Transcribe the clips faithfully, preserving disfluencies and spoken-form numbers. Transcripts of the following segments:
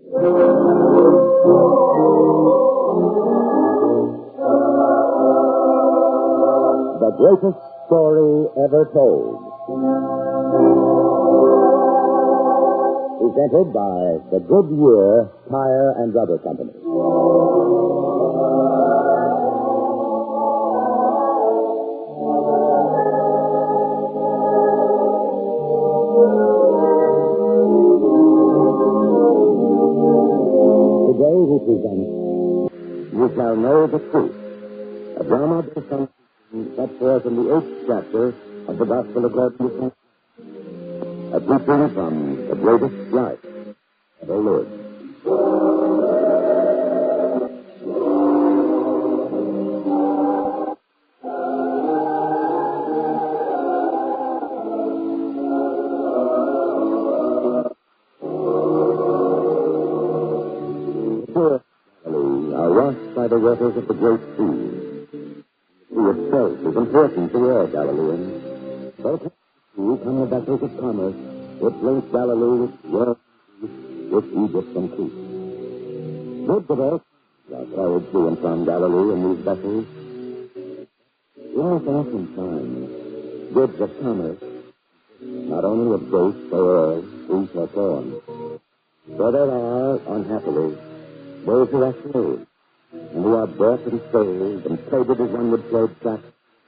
The greatest story ever told. Presented by the Goodyear Tire and Rubber Company. Today we present You Shall Know the Truth, a drama based on set forth in the eighth chapter of the Gospel according to Saint Luke. A teaching from the greatest life ever lived. The Galilee are washed by the waters of the great sea. The sea itself is important to all Galileans. Both who come the vessels of commerce, which link Galilee with Europe, with Egypt and Crete. Goods of all are carried to and from Galilee in these vessels. We must often find goods of commerce, not only of dates or oil, wheat or corn. For there are, unhappily, those who are slaves, and who are bought and sold and traded as one would trade traps.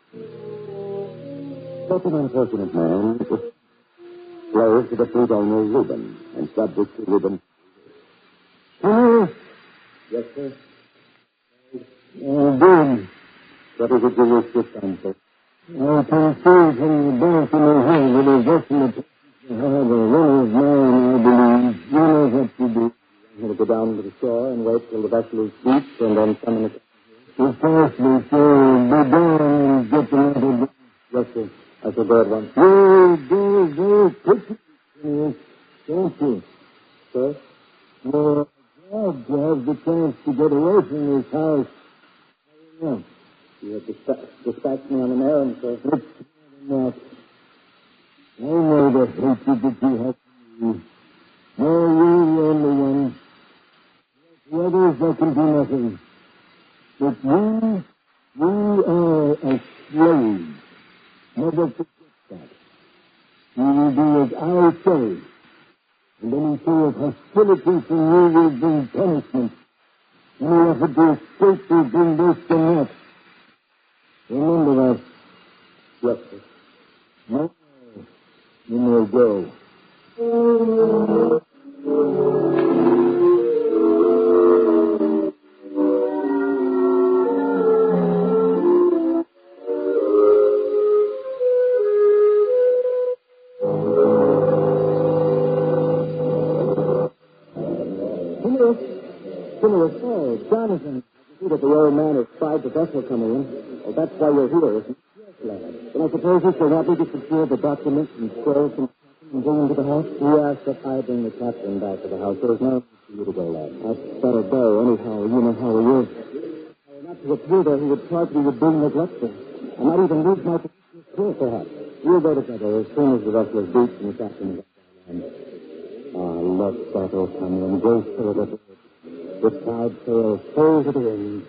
Such an unfortunate man is slave to the fruit owner Reuben, and subject to Reuben. Hello? Yes, sir. Oh, good. What is it you wish to stand for? I can see from the back of my head that there's just in the place to have a runner's man, I believe. You know what to do. I'm going to go down to the shore and wait till the vessel is deep and then summon it. Precisely, sir. Be down and get the matter. Yes, sir. I shall go at once. You do very quickly. Yes, don't you? Sir? You're glad to have the chance to get away from this house. Yeah. You have dispa- dispatched me on an errand, sir. It's not enough. I know the hatred that you have for me. No, you're the only one. The others, that can do nothing. But we, we are a slave. Never forget that. You will do as I say. And any show of hostility from you will bring punishment. Any effort to escape will bring worse than that. Remember that. Yes, sir. Now, you may go. Phineas, oh, Jonathan. I see that the old man has spied the vessel coming in. Oh, that's why you're here, isn't it? Yes, lad. Then I suppose you shall help me to secure the documents and scrolls and and bring them to the house? He asked that I bring the captain back to the house. There's no need for you to go, lad. I'd better go, anyhow. You know how he is. Were not to appear there, he would charge me with being neglectful. I might even lose my position as crew, perhaps. We'll go together as soon as the vessel is beached and the captain is on land. Ah, let that old come and go through the The cloud sails full to the wind.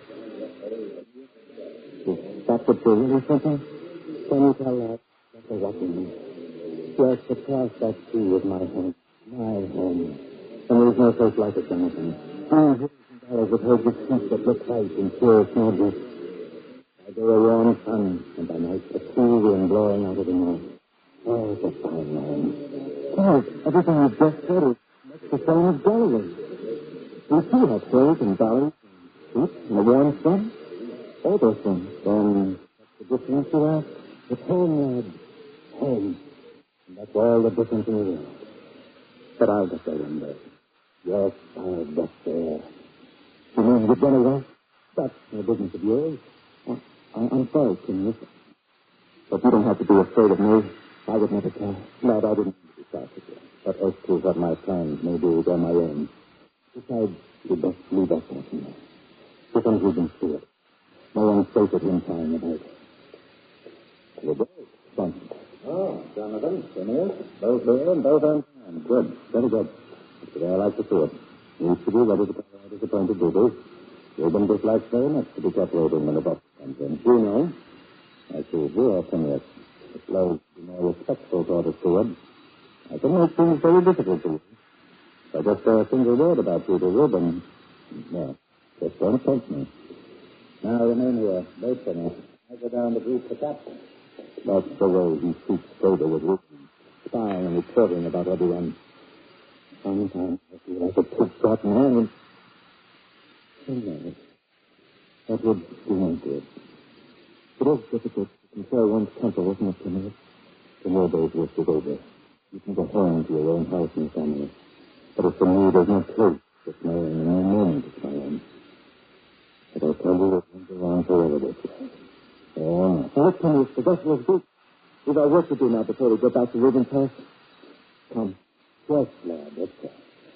Is that what you're really thinking? Can you tell that? That's a rocking. Yes, across that sea is my home. My home. And there's no place like it, Jonathan. Two hills and valleys with herds of sheep that look white and pure snowdrifts. By day a warm sun, and by night a cool wind blowing out of the north. Oh, it's a fine land. Oh, everything you've just said is much the same as Galilee. We too have hills and valleys and sheep and a warm sun. All those things. Then what's the difference, you ask? It's home, lad. Home. And that's all the difference in the world. But I'll get there one day. Yes, I'll get there. You mean you've run away? That's no business of yours. I, I, I'm sorry, Phineas. But you don't have to be afraid of me. I would never tell. Lad, I didn't mean to be sarcastic. But as to what my plans may be, they're my own. Besides, you'd best leave us out from there. Different reasons to it. No one's safe at him time about it. Good day. Thank you. Oh, Jonathan, Phineas, both here and both on time. Good. Very good. That's the way I like to see it. You should be ready to carry out his appointed duties. Reuben dislikes very much to be kept waiting when the doctor comes in. You know, I see you are Phineas. The slaves be more respectful toward a steward. I can make things very difficult for you. I just say a single word about you to Reuben. No, just don't tempt me. Now remain here. Wait for me. I go down to greet the captain. That's the way he speaks further with Reuben. Spying and reporting about everyone. Sometimes I feel like a pig-caught man. No, that would do no good. It is difficult to control one's temper, isn't it, Phineas? The more days work it over. You can go home to your own house and family. But as for me, there's no place for smiling and no moment to smile on. But I'll tell you, it won't go on forever this way. Oh, no. Now, Phineas, the vessel is good. We've got work to do now before we get back to Reuben's house. Come. Yes, lad, let's go.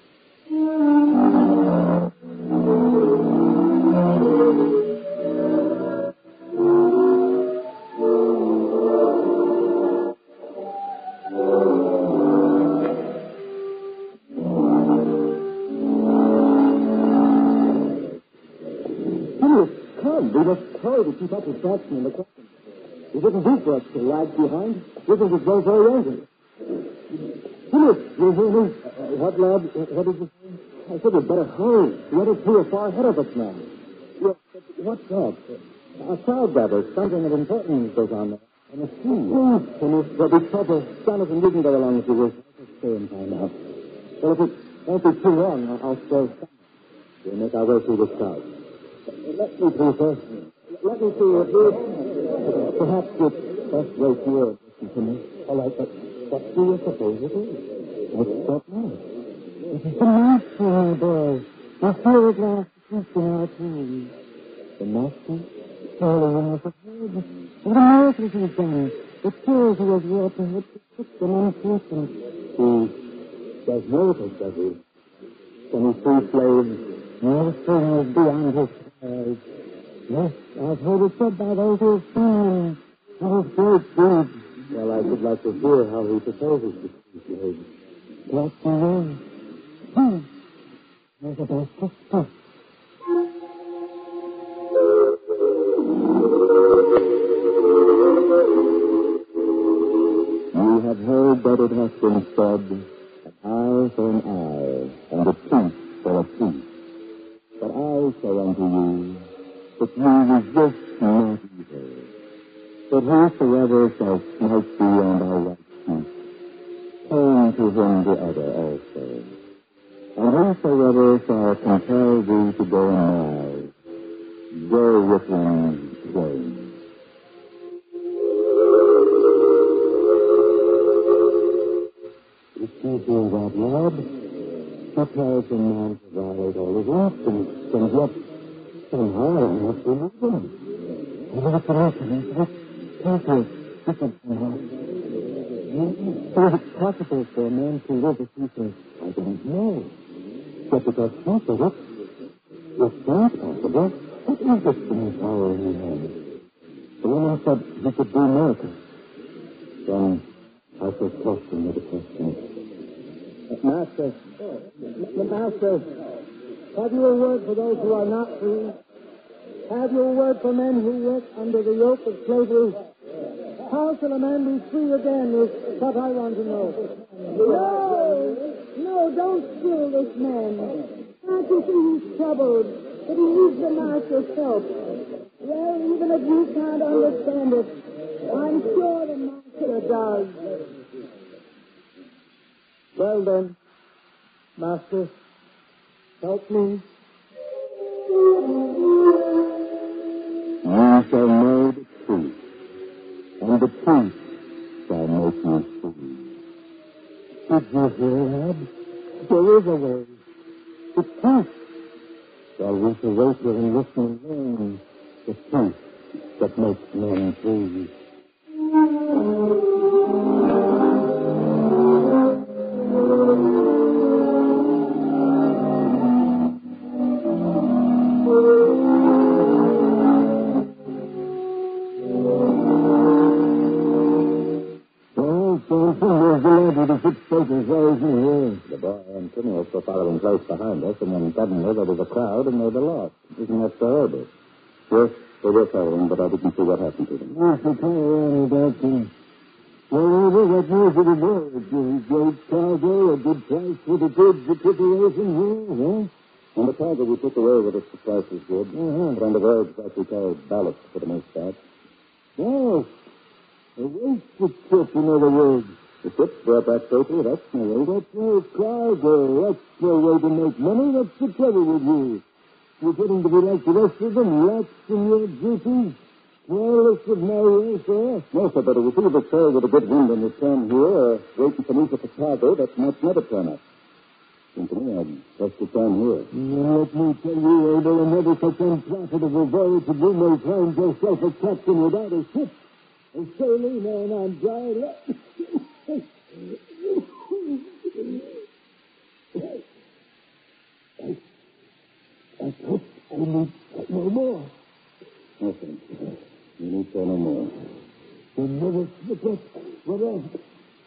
We must hurry to keep up with Jackson and the captain. We didn't do for us to lag behind. Reuben would grow very angry. Philip, you hear me? Uh, what, lad? What did you say? I said we'd better hurry. The other two are far ahead of us now. Yes, but what's that? A crowd gathers. Something of importance goes on there. On the sea. Oh, Philip, there'll be trouble. Jonathan, you can go along if you wish. I'll stay and find out. Well, if it won't be too long, I'll stay. We'll make our way through this crowd. Let me, please, sir. Let me see your please. Perhaps it's best wait here. Listen to me. All right, but what do you suppose it is? What's that now? It is the master, my boy. The spirit last peace in our time. The master? Surely you must have heard. What the miracles he's done. The cures he has wrought to help the sick and unfortunate. He does miracles, does he? Can he free slaves? Everything is beyond his powers. Yes, I've heard it said by those who have seen his great deeds. Well, I should like to hear how he proposes to free slaves. Yes, he will. Hmm. There's a best of stuff. You have heard that it has been said, an eye for an eye, and a tooth for a tooth. But I say unto you, that you resist not evil. But whosoever shall smite thee on thy right cheek, turn to him the other also. And whosoever shall compel thee to go a mile, go with him twain. If you do that, Lord, what tells a man to violate all his rights and, and yet somehow I must remove them? What is it happening? What careful, different somehow? How is it possible for a man to live as he says? I don't know. But because he says it, if that's possible, what is this thing power in his hand? The woman said he could do miracles. Then I shall question with a question. Master, Master, have you a word for those who are not free? Have you a word for men who work under the yoke of slavery? How shall a man be free again is what I want to know. No, no, don't kill this man. Can't you see he's troubled, that he needs the Master's help? Well, even if you can't understand it, I'm sure the Master does. Well, then, Master, help me. You shall know the truth, and the truth shall make you free. Did you hear, lad? There is a way. The truth. Shall we shall wait here and listen and learn the truth that makes men free. The Roy and Phineas were following close behind us, and then suddenly there was a crowd and they were lost. Isn't that so, Abel? Yes, they were following, but I didn't see what happened to them. Yes, the car ran about them. Well, Abel, what news of the boy? It was a great cargo, a good price for the goods you took away from here, huh? And the cargo we took away with us, the price was good. Uh-huh. But on the voyage back, we carried ballast for the most part. Yes. A wasted trip, in other words. The ship brought back safely, that's no way. That's no cargo. That's no way to make money. That's the trouble with you. You're getting to be like the rest of them, lax in your duties, careless of my welfare. No, sir, but if we see the sail with a good wind and return here, or waiting for me for the cargo, that might never turn up. Seems to me I'd best return here. Now, let me tell you, Abel, another such unprofitable voyage as you may find yourself a captain without a ship. A sailing man on dry land. I, I hope I need no more. Nothing. You need say no more. Then never slip up. What else?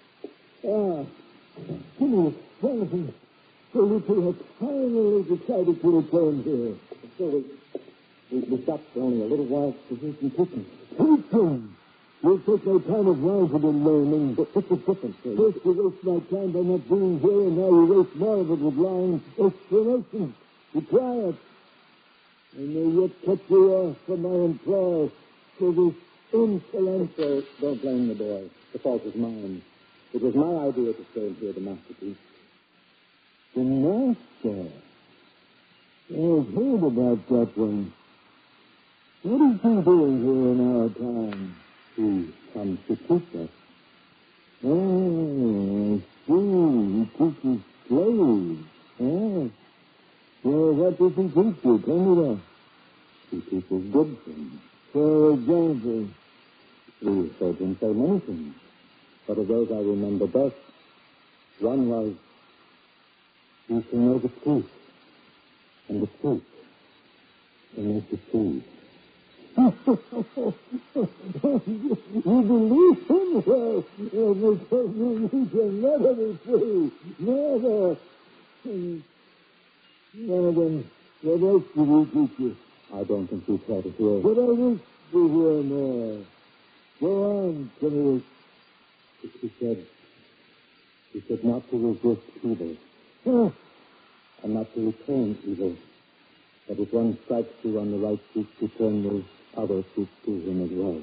Ah, Phineas, Jonathan, so you two have finally decided to return here. So we, we, we stopped for only a little while to do some cooking. Cooking? You'll take no time of mine for the learning. But what's the difference, sir? First you waste my time by not being here, and now you waste more of it with lying explanations. You try it. And they yet cut you off from my employ for this insolence. So don't blame the boy. The fault is mine. It was my idea to sail here, the masterpiece. The master? I've heard about that one. What is he doing here in our time? He comes to teach us. Oh, I see. He teaches slaves. Yes. Well, what does he teach you? Tell me that. He teaches good things. For example? We've heard him say many things. But of those I remember best, one was, you shall know the truth. And the truth will make you free. You believe him? Well, you shall never be free. Never. Now then, what else did he teach you? I don't think you try to hear. But I wish to hear more. Go on, Phineas. He said, he said not to resist evil. Huh. And not to return evil. But if one strikes you on the right cheek, to turn those other cheeks to him as well.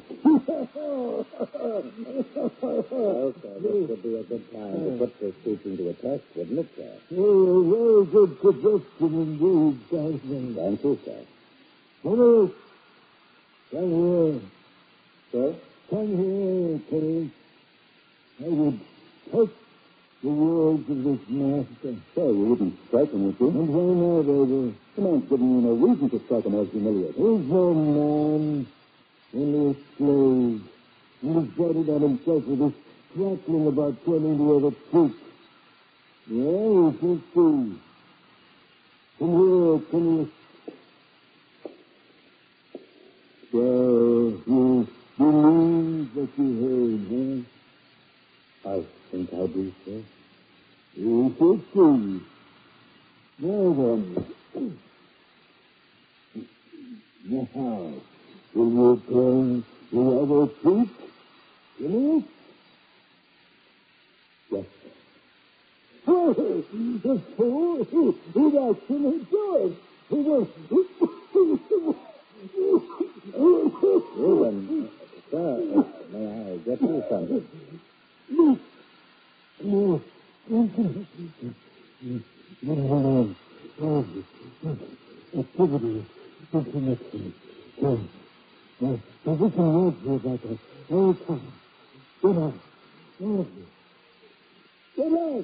Well, sir, this would be a good time to put this teaching to a test, wouldn't it, sir? Oh, a very good suggestion indeed, Jonathan. Thank you, sir. Phineas, come here. Sir? Come here, Phineas. I would touch the words of this master. Sir, you wouldn't strike him, would you? And why not, Abel? The man's giving you no reason to strike him as humiliated. He's no man, only a slave. And he's brought it on himself with this prattling about turning the other cheek. Yeah, we shall see. Come here, Phineas. So, you believe what you heard, huh? I think I do, sir. You should see. Now then. Now, will you turn the other cheek? Phineas? Yes, sir. Oh, the fool! He, he'd actually do it. He was... Reuben, sir, may I get you something? No. No. No. No. Activity. Intimacy. No. No. We can work here about that. Oh, come. Get out. Oh. Get out.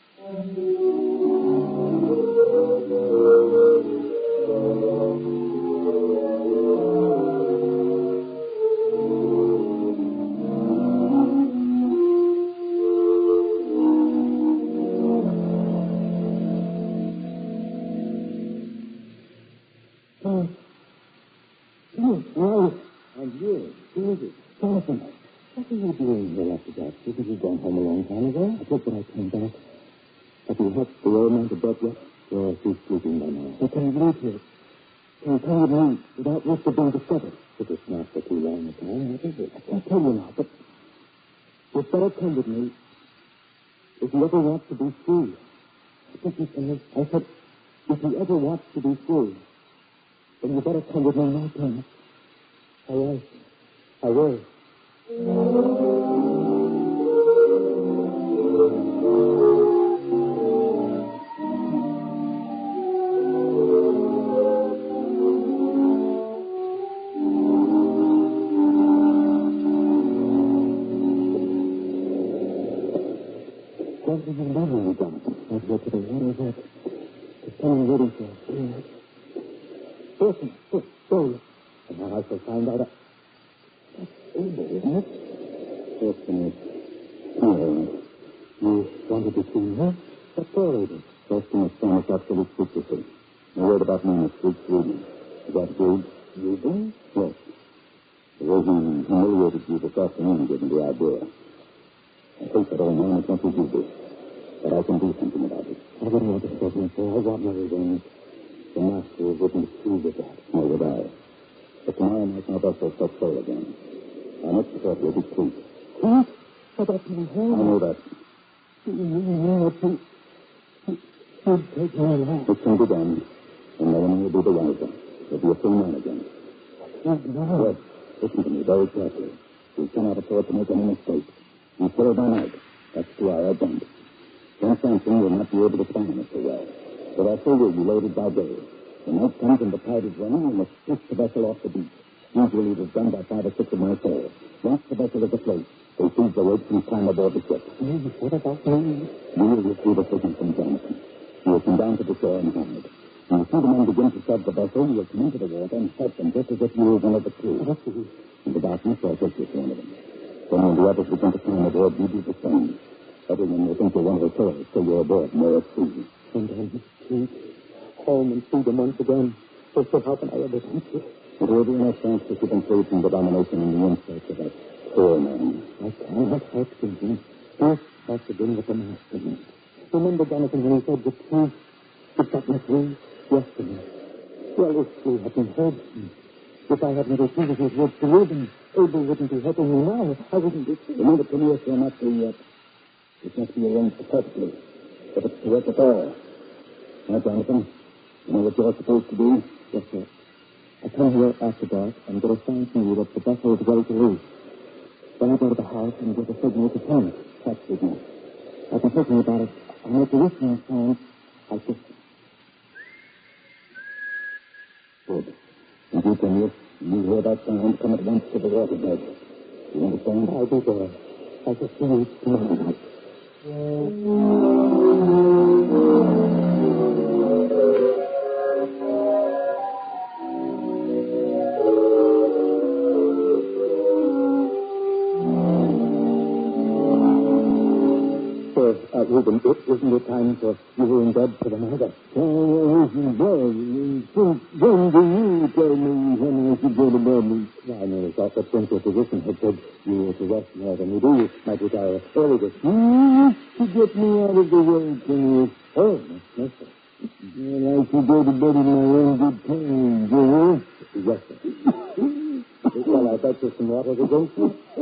And you, who is it? Jonathan, what are you doing here after that? Didn't you gone home a long time ago? I thought when I came back, Have you helped the old man to bed yet? Yes, he's sleeping by now. I can't leave here. Can you come with me without risk of being discovered? If it's not for too long a time, what is it? I can't tell you now, but you'd better come with me if you ever want to be free. I said, if you ever want to be free, then you better come with me now, Thomas. All right. I will. Don't even know where you Jonathan. Let's go to the water's edge. There's someone waiting for us. Yes. Listen, listen, go. And now I shall find out. That's Abel, isn't it? Listen, no. You wanted to see her? That's all, Abel. Preston astonished absolute secrecy. No word about me in the streets reading. Is that good? Reading? Yes. The way he humiliated you this afternoon gave me the idea. I hate that old man who can't do this. But I can do something about it. I wouldn't want to stop him, for I want my revenge. The master wouldn't approve of that. Nor would I. But tomorrow night my vessel sets sail again. Our next port will be Crete. Crete? But that's in hell. I know that. You know what you... You'd take my life. It can be done. And no one will be the wiser. He'll be a free man again. Not now. Yes. Listen to me very carefully. We cannot afford to make any mistake. You sail by night. That's to our advantage. Then Samson will not be able to find us so well. But our sail will be loaded by day. The night comes and the tide is running, we must push the vessel off the beach. Usually it is done by five or six of my sail. Once the vessel is afloat, they seize the ropes and climb aboard the ship. Maybe what about me? You will receive a signal from Jonathan. You will come down to the shore and hide. When you see the men begin to shove the vessel, you will come into the water and help them just as if you were one of the crew. In the darkness, I'll take you to one of them. Then when the others begin to climb aboard, you do the same. Everyone will think you're one of the sailors, so you're aboard and they're at sea. And then Crete, home and freedom once again. So, so how can I ever thank you? It will be enough chance to keep him free from the domination and the insults of that poor man. I cannot help thinking. This has to begin with the master. Remember, Jonathan, when he said the truth would set me free yesterday? Well, if we hadn't heard him, if I hadn't repeated his words to live, and Abel wouldn't be helping me now, I wouldn't be free. Remember, Cornelius, you're not free yet. It must be arranged perfectly. If it's to work at all. Now, Jonathan, you know what you're supposed to do? Yes, sir. I come here after dark and get a sign from you that the vessel is ready to leave. Then I go to the house and get a signal to Thomas. That signal. I've been thinking about it. I make the listening sign. I just... Good. And you, Cornelius, you hear that sound, come at once to the waterbed. You understand? I'll be there. I just see you tomorrow night. Uh, Reuben, it isn't it time for you were in bed for the night? Oh, isn't bed. Since when do you tell me when I should go to bed? I merely thought that since your physician had said you were to rest more than you do, you might retire early this morning. You to get me out of the way, can you? Oh, no, sir. Well, I should go to bed in my own good time, Joe. Yes, sir. Well, I bet you some water to drink.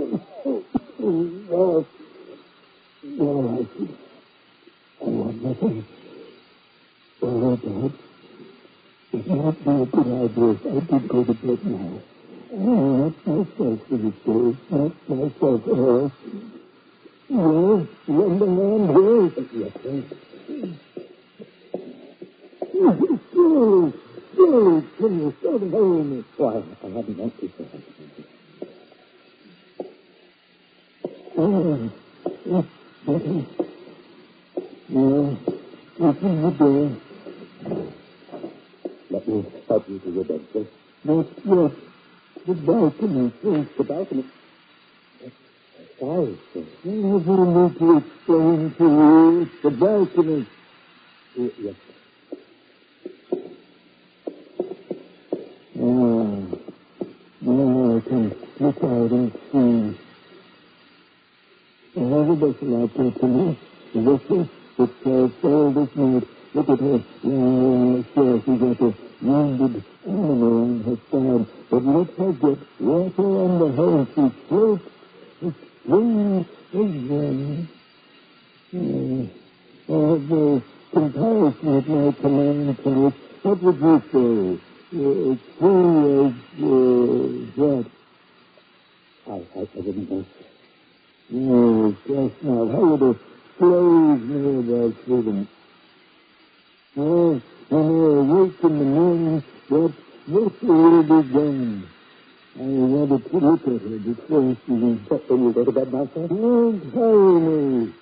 Oh, no, I see. I want nothing. Oh, Dad. It might be a good idea if I did go to bed now. Oh, not myself, little Dave. Not myself, oh. Well, lend a hand here. Yes, sir. Surely, surely, can you start home me? Why, I hadn't meant to, sir. Oh, yes, better. Well, open the door. Let me help you to your bed, sir. Yes, yes. The balcony, yes. The balcony? Sorry, sir. I never need to explain to you. It's the balcony. Yes, sir. Oh, now I can look out and see. I have a vessel out there to me. A vessel that sails so like a wounded animal on her side. But let her get water under her and she floats as free as them. Uh, uh, the comparison at my command place, what would you say? Uh, free as, uh, what? I, I, I didn't know. No, just not. How would a slave know about freedom? Well, when they're awake in the morning, that this will be done. I wanted to look at her before she was... But when you go to bed now, sir? Don't hurry me.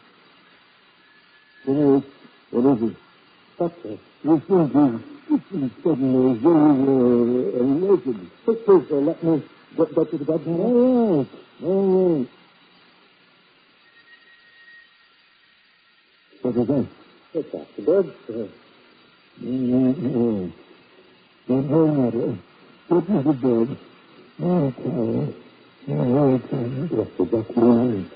Yes, what is it? Doctor. You think you've been suddenly as though you were awakened. Please, sir, let me get, get you to bed now. All right, all right. What is that? It's Doctor Bird, sir. No, no matter. Put me to bed. Oh, Carol. Oh, okay. Yes, sir, just a moment.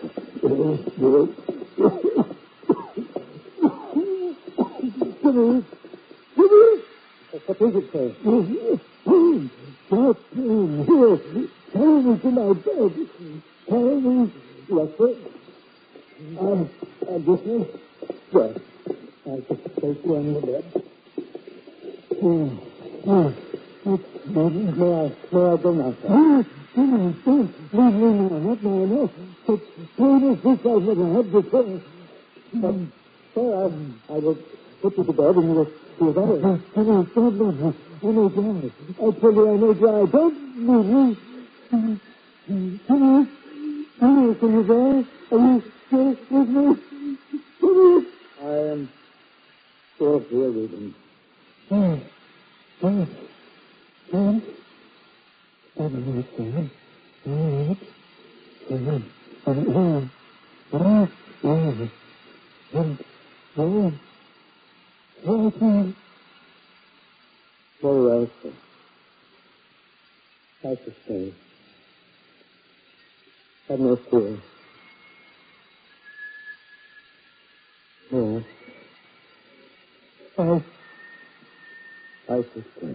Jimmy! Jimmy! What is it, sir? Pain! Sharp pain! Here! Carry me to my bed! Carry me! Yes, sir. Um, uh, this is... Yes. I just place you on your bed. Oh, oh, it's better. May I, may I go now, sir? Oh, Jimmy, don't leave me now. Not now, no. Such pain as this I've never had before. But, sir, I, I will put you to bed and you'll feel better. Jimmy, don't leave me. I may die. I tell you, I may die. Don't leave me. Jimmy, Jimmy, Jimmy, can you die? Are you still with me? Jimmy! I am still here, Reuben. Oh, oh, Sam? I don't understand. All right. Sam, I'm wrong. Oh, oh, and, oh, oh, Sam. Very well, sir. I should stay. Have no fear. No. I... I should stay.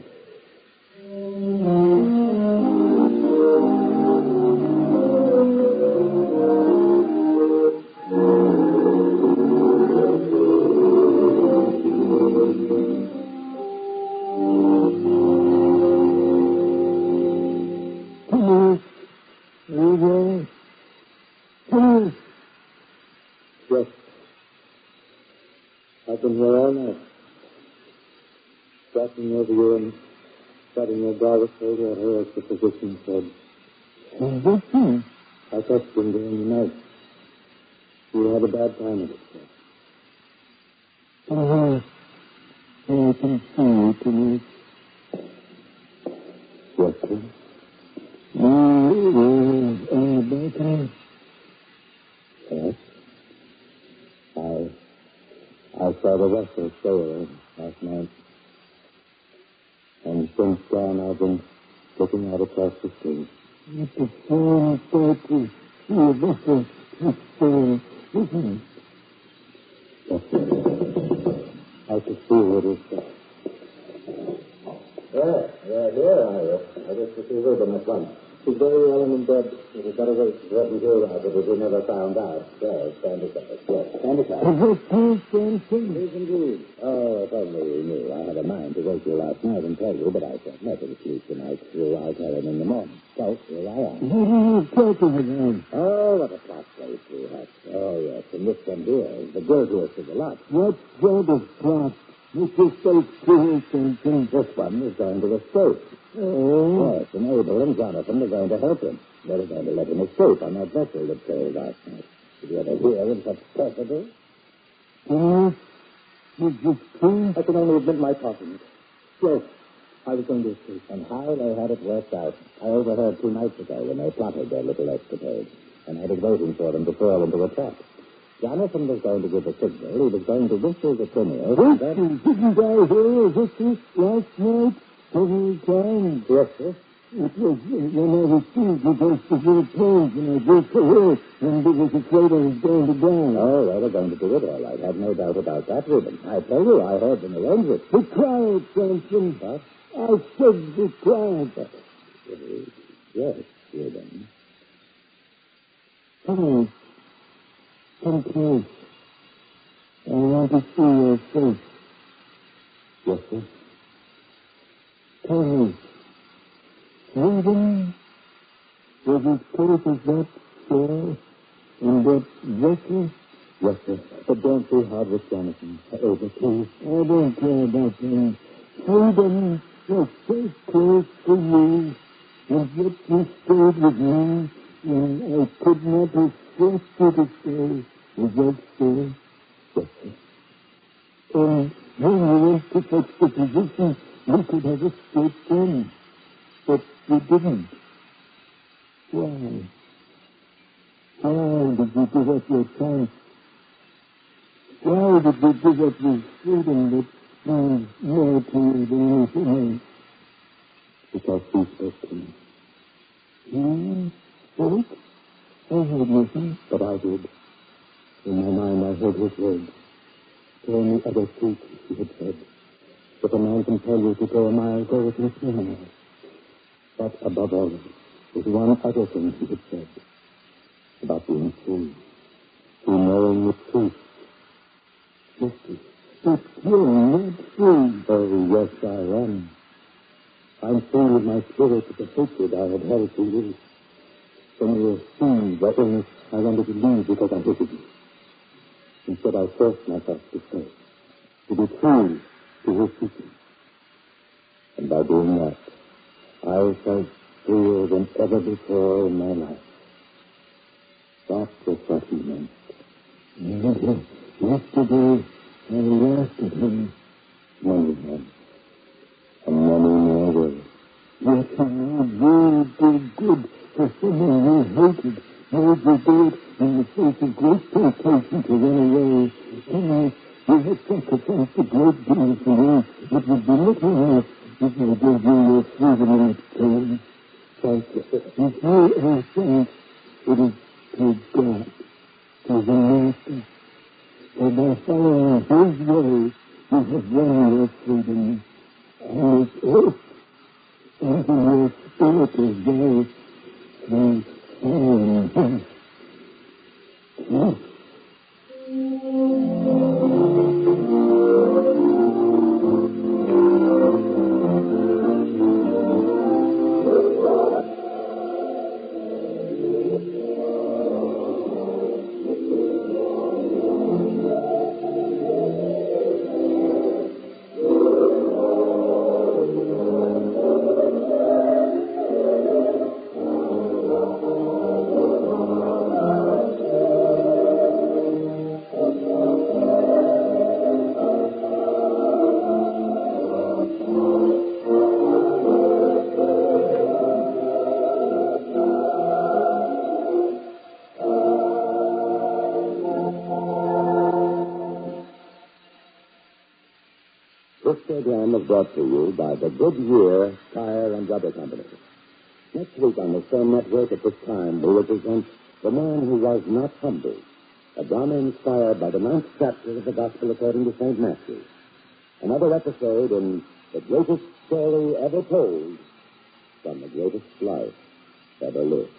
Please, Reuben. Please. Yes. I've been here all night. Watching over you and setting your driver's shoulder at her as the physician said. Physician? I touched him during the night. You had a bad time of it, sir. Oh, I can see it tonight. Yes, sir. Oh, oh, oh, bad time. Yes. I... I saw the vessel sail last night. And since then, I've been looking out across the sea. It's a fine sight to see a vessel sail, isn't it? Yes, sir. I could see what it is. Well, you're here, are you? I wish to see Reuben at once. She's very well and in bed. It was better wait for what we hear about it, but we never found out. Well, stand aside. Yes, stand aside. Is it true, Samson? Please, indeed. Oh, if only you knew. I had a mind to wake you last night and tell you, but I said never to sleep tonight through. I'll tell him in the morning. So, here I am. What are you talking about? Oh, what a plot place we have. Oh, yes, and this one here is the guiltiest of the lot. What sort of plot? Mister Stokes, Samson. This one is going to escape. Oh? Yes, and Abel and Jonathan are going to help him. They're going to let him escape on that vessel that sailed last night. Did you ever hear of such precedent? Oh? Is this true? I can only admit my talking. Yes, I was going to escape. And how they had it worked out. I overheard two nights ago when they plotted their little escapade and had it waiting for them to fall into a trap. Jonathan was going to give a signal. He was going to whistle the signal. Whistle? Didn't I hear a whistle last night? Several times. Yes, sir. It was uh, when I was seized with those severe pains and I broke the hill and I was afraid I was going to die. Oh, they were going to do it all right. I've no doubt about that, Reuben. I tell you, I heard them arrange it. Be quiet, Samson. What? I said be quiet. Yes, Reuben. Come, come close. I want to see your face. Yes, sir. Tell me, Reuben, was as safe as that chair and that vessel? Yes, sir. But don't be hard with Jonathan. Over, please. I don't care about them. Freedom was so close to you, and yet you stayed with me, and I could not have forced you to stay. Is that so? Yes, sir. And when you went to such a position, you could have escaped then. But you didn't. Why? Why did you give up your chance? Why did you give up this freedom that means more to you than anything else? Because he spoke to me. He spoke? I heard nothing. But I did. In my mind, I heard his words. Tell me other truth, he had said. If a man can tell you to go a mile, go with me three miles. But above all, there's one other thing he had said. About being free. Free knowing the truth. Justice. But you're not free. Oh, yes, I am. I'm free with my spirit of the hatred I had held for you. When you were seized by illness, I wanted to leave because I hated you. Instead, I forced myself to stay. To be true to his teaching. And by doing that, I felt freer than ever before in my life. That was what he meant. Yesterday, I laughed at him. Many men. And many more will. Yet he knew you did good for someone you hated. Made you do it in the face of great temptation to run away. And you had sacrificed a great deal for me. It would be little enough if I gave you your freedom in exchange. Thank you, sir. If you are thanks, it is to God, to the Master. For by following his way, you have won your freedom. And its earth, and in your spirit is there, and following him. Yes. This program is brought to you by the Goodyear Tire and Rubber Company. Next week on the same network at this time, we will present The Man Who Was Not Humble, a drama inspired by the ninth chapter of the Gospel according to Saint Matthew. Another episode in the greatest story ever told from the greatest life ever lived.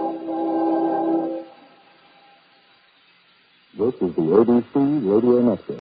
This is the A B C Radio Network.